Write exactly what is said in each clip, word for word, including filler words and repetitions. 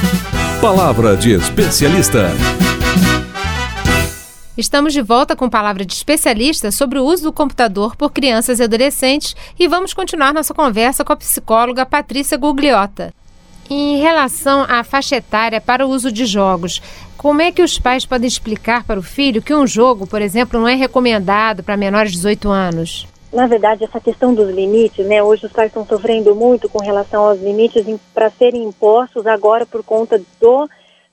Palavra de especialista. Estamos de volta com Palavra de Especialista sobre o uso do computador por crianças e adolescentes e vamos continuar nossa conversa com a psicóloga Patrícia Gugliotta. Em relação à faixa etária para o uso de jogos, como é que os pais podem explicar para o filho que um jogo, por exemplo, não é recomendado para menores de dezoito anos? Na verdade, essa questão dos limites, né? Hoje os pais estão sofrendo muito com relação aos limites para serem impostos agora por conta do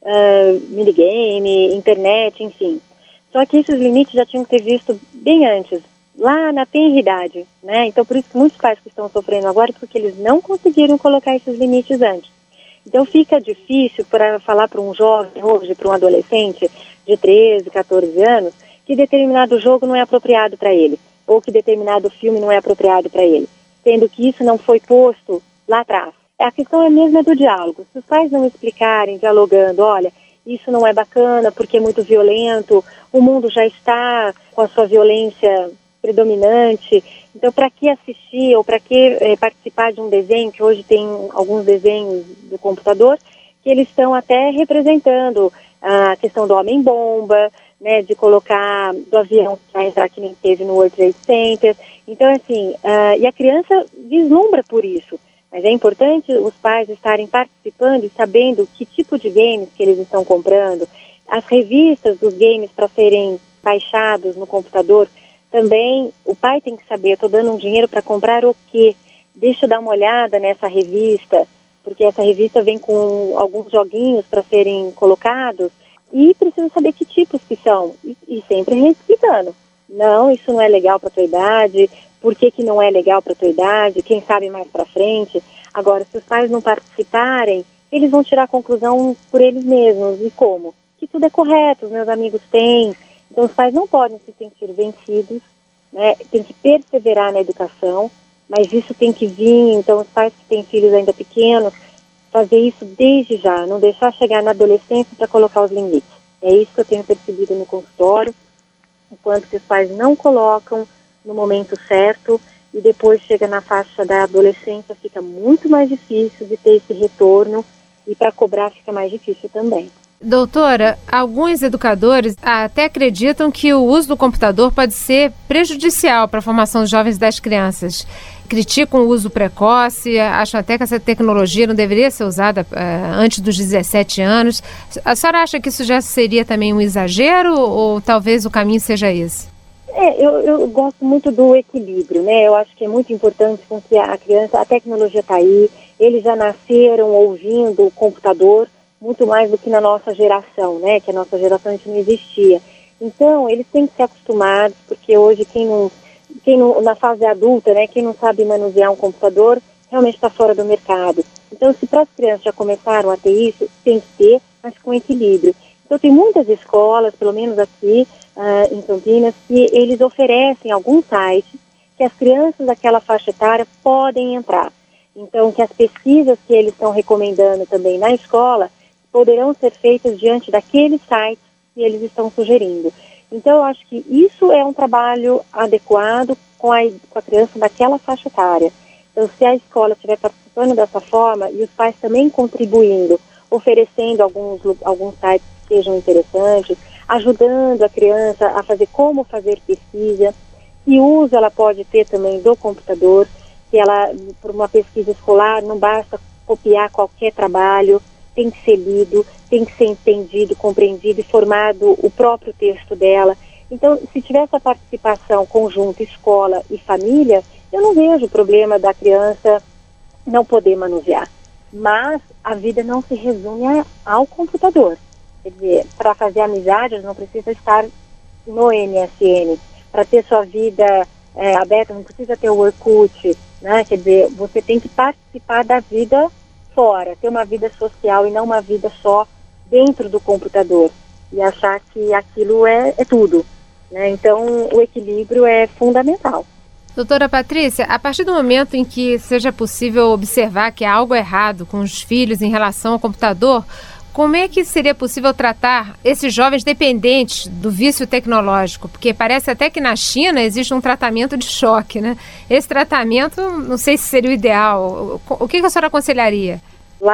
uh, minigame, internet, enfim. Só que esses limites já tinham que ter visto bem antes, lá na tenridade, né? Então, por isso que muitos pais que estão sofrendo agora, porque eles não conseguiram colocar esses limites antes. Então, fica difícil para falar para um jovem hoje, para um adolescente de treze, quatorze anos, que determinado jogo não é apropriado para ele, ou que determinado filme não é apropriado para ele, sendo que isso não foi posto lá atrás. A questão é mesmo do diálogo. Se os pais não explicarem, dialogando, olha, isso não é bacana porque é muito violento, o mundo já está com a sua violência predominante, então para que assistir ou para que eh, participar de um desenho, que hoje tem alguns desenhos do computador, que eles estão até representando a questão do homem-bomba, né, de colocar do avião que vai entrar que nem teve no World Trade Center. Então, assim, uh, e a criança vislumbra por isso. Mas é importante os pais estarem participando e sabendo que tipo de games que eles estão comprando. As revistas dos games para serem baixados no computador, também o pai tem que saber, eu estou dando um dinheiro para comprar o quê? Deixa eu dar uma olhada nessa revista, porque essa revista vem com alguns joguinhos para serem colocados, e precisa saber que tipos que são, e, e sempre explicando. Não, isso não é legal para a tua idade, por que que não é legal para a tua idade, quem sabe mais para frente. Agora, se os pais não participarem, eles vão tirar a conclusão por eles mesmos. E como? Que tudo é correto, os meus amigos têm. Então, os pais não podem se sentir vencidos, né? Tem que perseverar na educação, mas isso tem que vir. Então, os pais que têm filhos ainda pequenos, fazer isso desde já, não deixar chegar na adolescência para colocar os limites. É isso que eu tenho percebido no consultório, enquanto que os pais não colocam no momento certo e depois chega na faixa da adolescência, fica muito mais difícil de ter esse retorno e para cobrar fica mais difícil também. Doutora, alguns educadores até acreditam que o uso do computador pode ser prejudicial para a formação dos jovens e das crianças. Criticam o uso precoce, acham até que essa tecnologia não deveria ser usada uh, antes dos dezessete anos. A senhora acha que isso já seria também um exagero ou talvez o caminho seja esse? É, eu, eu gosto muito do equilíbrio, né? Eu acho que é muito importante com que a criança, a tecnologia está aí, eles já nasceram ouvindo o computador, muito mais do que na nossa geração, né? Que a nossa geração isso não existia. Então, eles têm que ser acostumados, porque hoje quem não, quem não, na fase adulta, né? Quem não sabe manusear um computador, realmente está fora do mercado. Então, se para as crianças já começaram a ter isso, tem que ter, mas com equilíbrio. Então, tem muitas escolas, pelo menos aqui uh, em Campinas, que eles oferecem alguns sites que as crianças daquela faixa etária podem entrar. Então, que as pesquisas que eles estão recomendando também na escola poderão ser feitas diante daqueles sites que eles estão sugerindo. Então, eu acho que isso é um trabalho adequado com a, com a criança daquela faixa etária. Então, se a escola estiver participando dessa forma e os pais também contribuindo, oferecendo alguns, alguns sites que sejam interessantes, ajudando a criança a fazer como fazer pesquisa, que uso ela pode ter também do computador, que ela, por uma pesquisa escolar, não basta copiar qualquer trabalho, tem que ser lido, tem que ser entendido, compreendido e formado o próprio texto dela. Então, se tiver essa participação conjunta, escola e família, eu não vejo o problema da criança não poder manusear. Mas a vida não se resume a, ao computador. Quer dizer, para fazer amizades não precisa estar no M S N. Para ter sua vida é, aberta não precisa ter o Orkut, né? Quer dizer, você tem que participar da vida fora, ter uma vida social e não uma vida só dentro do computador e achar que aquilo é, é tudo, né? Então, o equilíbrio é fundamental. Doutora Patrícia, a partir do momento em que seja possível observar que há algo errado com os filhos em relação ao computador, como é que seria possível tratar esses jovens dependentes do vício tecnológico? Porque parece até que na China existe um tratamento de choque, né? Esse tratamento, não sei se seria o ideal. O que a senhora aconselharia? Lá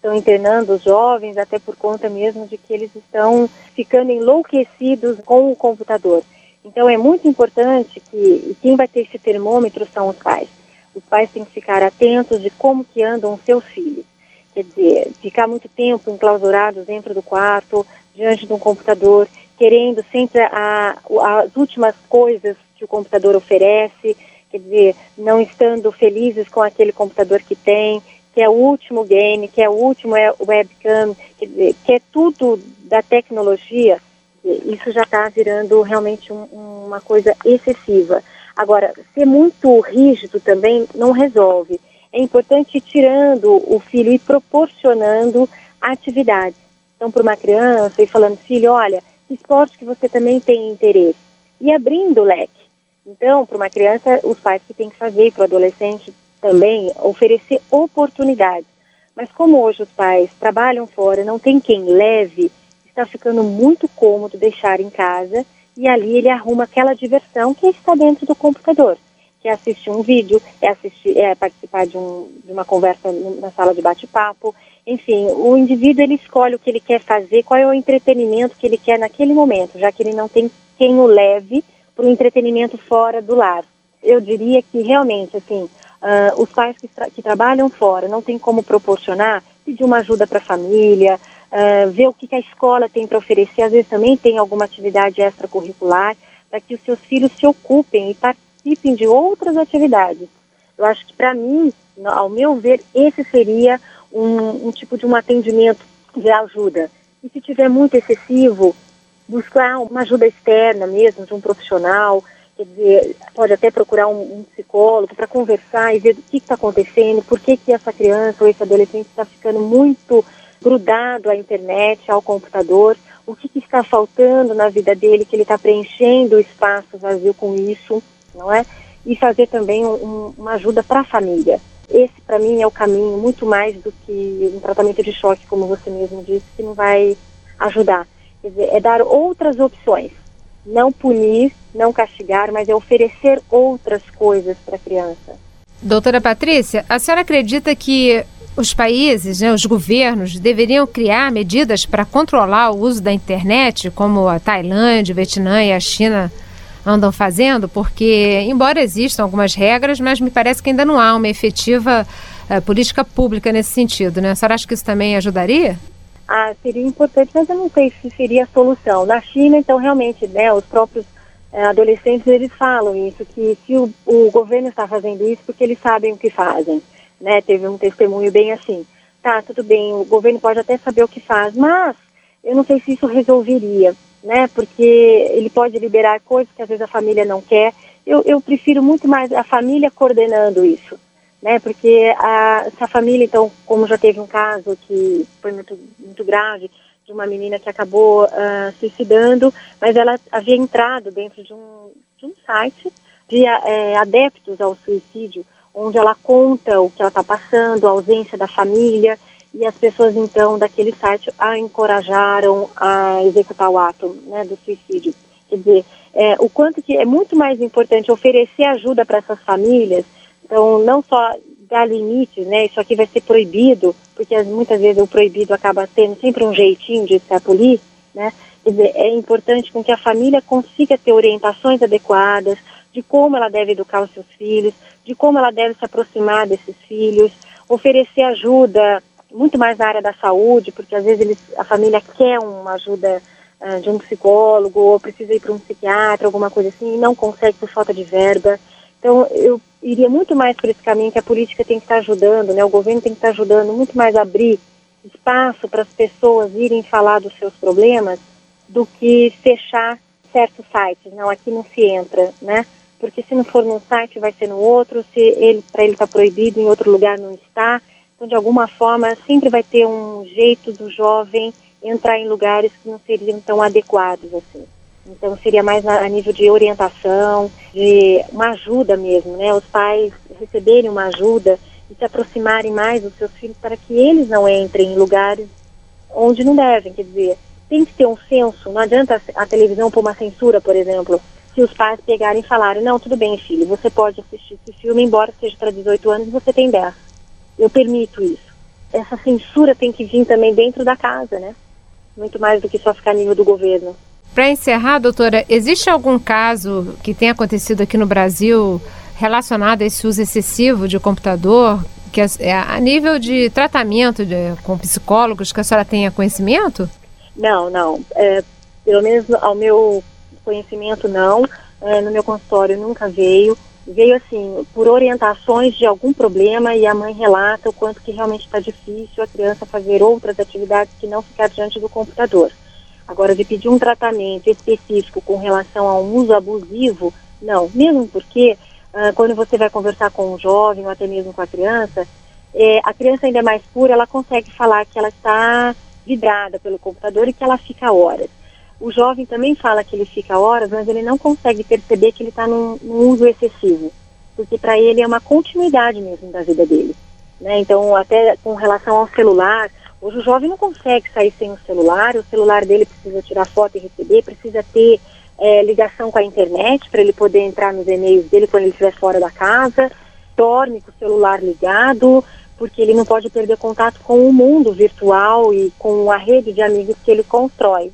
estão internando os jovens, até por conta mesmo de que eles estão ficando enlouquecidos com o computador. Então é muito importante que, e quem vai ter esse termômetro são os pais. Os pais têm que ficar atentos de como que andam os seus filhos. Quer dizer, ficar muito tempo enclausurados dentro do quarto, diante de um computador, querendo sempre a, as últimas coisas que o computador oferece, quer dizer, não estando felizes com aquele computador que tem, que é o último game, que é o último webcam, quer dizer, que é tudo da tecnologia. Isso já está virando realmente um, uma coisa excessiva. Agora, ser muito rígido também não resolve. É importante ir tirando o filho e proporcionando atividades. Então, para uma criança, e falando, filho, olha, que esporte que você também tem interesse? E abrindo o leque. Então, para uma criança, os pais que têm que fazer, para o adolescente também, oferecer oportunidades. Mas como hoje os pais trabalham fora, não tem quem leve, está ficando muito cômodo deixar em casa e ali ele arruma aquela diversão que está dentro do computador, que é assistir um vídeo, é, assistir, é participar de, um, de uma conversa na sala de bate-papo. Enfim, o indivíduo ele escolhe o que ele quer fazer, qual é o entretenimento que ele quer naquele momento, já que ele não tem quem o leve para o entretenimento fora do lar. Eu diria que realmente, assim, uh, os pais que, tra- que trabalham fora não tem como proporcionar, pedir uma ajuda para a família, Uh, ver o que, que a escola tem para oferecer, às vezes também tem alguma atividade extracurricular, para que os seus filhos se ocupem e participem de outras atividades. Eu acho que, para mim, ao meu ver, esse seria um, um tipo de um atendimento de ajuda. E se tiver muito excessivo, buscar uma ajuda externa mesmo, de um profissional, quer dizer, pode até procurar um, um psicólogo para conversar e ver o que está acontecendo, por que, que essa criança ou esse adolescente está ficando muito grudado à internet, ao computador, o que, que está faltando na vida dele, que ele está preenchendo o espaço vazio com isso, não é? E fazer também um, uma ajuda para a família. Esse, para mim, é o caminho, muito mais do que um tratamento de choque, como você mesmo disse, que não vai ajudar. Quer dizer, é dar outras opções, não punir, não castigar, mas é oferecer outras coisas para a criança. Doutora Patrícia, a senhora acredita que os países, né, os governos, deveriam criar medidas para controlar o uso da internet, como a Tailândia, o Vietnã e a China andam fazendo? Porque, embora existam algumas regras, mas me parece que ainda não há uma efetiva uh, política pública nesse sentido, né? A senhora acha que isso também ajudaria? Ah, seria importante, mas eu não sei se seria a solução. Na China, então, realmente, né, os próprios eh, adolescentes, eles falam isso, que se o, o governo está fazendo isso, porque eles sabem o que fazem. Né, teve um testemunho bem assim, tá, tudo bem, o governo pode até saber o que faz, mas eu não sei se isso resolveria, né, porque ele pode liberar coisas que às vezes a família não quer. Eu, eu prefiro muito mais a família coordenando isso, né, porque a, se a família, então, como já teve um caso que foi muito, muito grave, de uma menina que acabou uh, suicidando, mas ela havia entrado dentro de um, de um site de é, adeptos ao suicídio, onde ela conta o que ela está passando, a ausência da família, e as pessoas, então, daquele site a encorajaram a executar o ato, né, do suicídio. Quer dizer, é, o quanto que é muito mais importante oferecer ajuda para essas famílias, então, não só dar limites, né, isso aqui vai ser proibido, porque muitas vezes o proibido acaba tendo sempre um jeitinho de escapulir, né, quer dizer, é importante com que a família consiga ter orientações adequadas, de como ela deve educar os seus filhos, de como ela deve se aproximar desses filhos, oferecer ajuda, muito mais na área da saúde, porque às vezes eles, a família quer uma ajuda uh, de um psicólogo, ou precisa ir para um psiquiatra, alguma coisa assim, e não consegue por falta de verba. Então, eu iria muito mais por esse caminho que a política tem que estar ajudando, né? O governo tem que estar ajudando muito mais a abrir espaço para as pessoas irem falar dos seus problemas, do que fechar certos sites. Não, aqui não se entra, né? Porque se não for num site, vai ser no outro, se ele, para ele está proibido, em outro lugar não está. Então, de alguma forma, sempre vai ter um jeito do jovem entrar em lugares que não seriam tão adequados, assim. Então, seria mais a, a nível de orientação, de uma ajuda mesmo, né? Os pais receberem uma ajuda e se aproximarem mais dos seus filhos para que eles não entrem em lugares onde não devem. Quer dizer, tem que ter um senso, não adianta a, a televisão pôr uma censura, por exemplo, se os pais pegarem e falarem, não, tudo bem, filho, você pode assistir esse filme, embora seja para dezoito anos, você tem dez. Eu permito isso. essa censura tem que vir também dentro da casa, né? Muito mais do que só ficar a nível do governo. Para encerrar, doutora, existe algum caso que tenha acontecido aqui no Brasil relacionado a esse uso excessivo de computador, que é a nível de tratamento de, com psicólogos, que a senhora tenha conhecimento? Não, não. É, pelo menos ao meu conhecimento, não. É, no meu consultório nunca veio. Veio, assim, por orientações de algum problema e a mãe relata o quanto que realmente está difícil a criança fazer outras atividades que não ficar diante do computador. Agora, de pedir um tratamento específico com relação a um uso abusivo, não. Mesmo porque, uh, quando você vai conversar com um jovem ou até mesmo com a criança, é, a criança ainda é mais pura, ela consegue falar que ela está vidrada pelo computador e que ela fica horas. O jovem também fala que ele fica horas, mas ele não consegue perceber que ele está num, num uso excessivo, porque para ele é uma continuidade mesmo da vida dele, né? Então, até com relação ao celular, hoje o jovem não consegue sair sem o celular, o celular dele precisa tirar foto e receber, precisa ter é, ligação com a internet para ele poder entrar nos e-mails dele quando ele estiver fora da casa, dorme com o celular ligado, porque ele não pode perder contato com o mundo virtual e com a rede de amigos que ele constrói.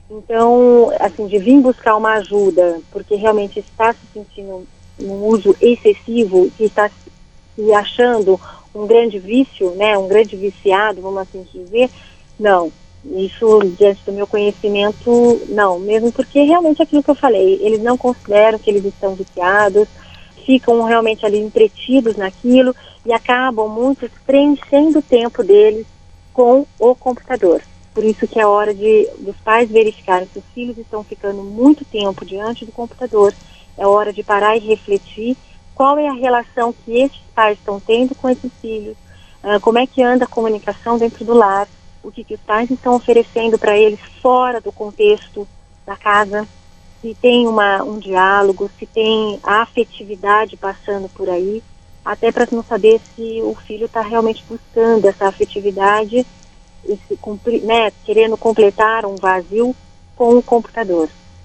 Então, assim, de vir buscar uma ajuda, porque realmente está se sentindo um uso excessivo, que está se achando um grande vício, né, um grande viciado, vamos assim dizer, não. Isso, diante do meu conhecimento, não. Mesmo porque realmente é aquilo que eu falei, eles não consideram que eles estão viciados, ficam realmente ali entretidos naquilo e acabam muitos preenchendo o tempo deles com o computador. Por isso que é hora de, dos pais verificarem se os filhos estão ficando muito tempo diante do computador. É hora de parar e refletir qual é a relação que esses pais estão tendo com esses filhos, uh, como é que anda a comunicação dentro do lar, o que, que os pais estão oferecendo para eles fora do contexto da casa, se tem uma, um diálogo, se tem a afetividade passando por aí, até para não saber se o filho está realmente buscando essa afetividade, esse, né, querendo completar um vazio com o computador.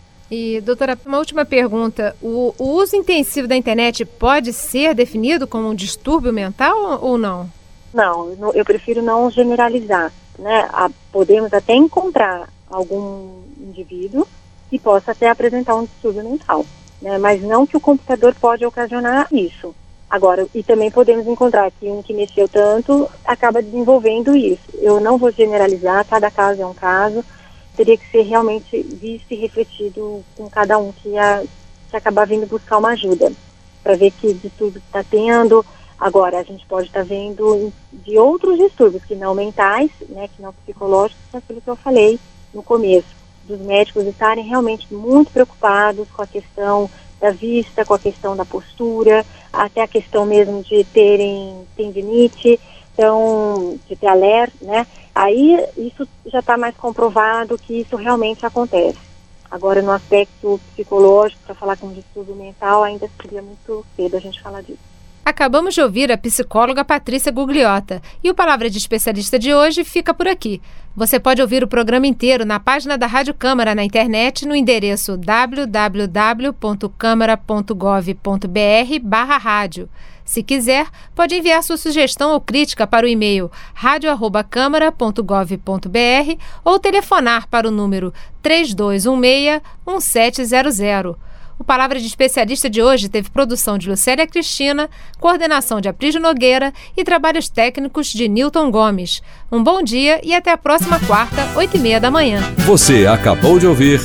E, doutora, uma última pergunta. O, o uso intensivo da internet pode ser definido como um distúrbio mental ou não? Não, eu prefiro não generalizar, né? Podemos até encontrar algum indivíduo que possa até apresentar um distúrbio mental, né? Mas não que o computador pode ocasionar isso. Agora, e também podemos encontrar que um que mexeu tanto acaba desenvolvendo isso. Eu não vou generalizar, cada caso é um caso, teria que ser realmente visto e refletido com cada um que, a, que acabar vindo buscar uma ajuda, para ver que distúrbio está tendo. Agora, a gente pode estar tá vendo de outros distúrbios, que não mentais, né, que não psicológicos, que é aquilo que eu falei no começo, dos médicos estarem realmente muito preocupados com a questão da vista, com a questão da postura, até a questão mesmo de terem tendinite, então, de ter alerta, né? Aí isso já está mais comprovado que isso realmente acontece. Agora, no aspecto psicológico, para falar com distúrbio mental, ainda seria muito cedo a gente falar disso. Acabamos de ouvir a psicóloga Patrícia Gugliotta e o Palavra de Especialista de hoje fica por aqui. Você pode ouvir o programa inteiro na página da Rádio Câmara na internet no endereço w w w ponto câmara ponto gov ponto b r barra rádio. Se quiser, pode enviar sua sugestão ou crítica para o e-mail rádio arroba câmara ponto gov ponto b r ou telefonar para o número três dois um seis, um sete zero zero. O Palavra de Especialista de hoje teve produção de Lucélia Cristina, coordenação de Aprígio Nogueira e trabalhos técnicos de Newton Gomes. Um bom dia e até a próxima quarta, oito e meia da manhã. Você acabou de ouvir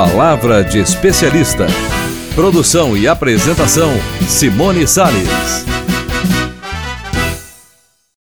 Palavra de Especialista. Produção e apresentação, Simone Salles.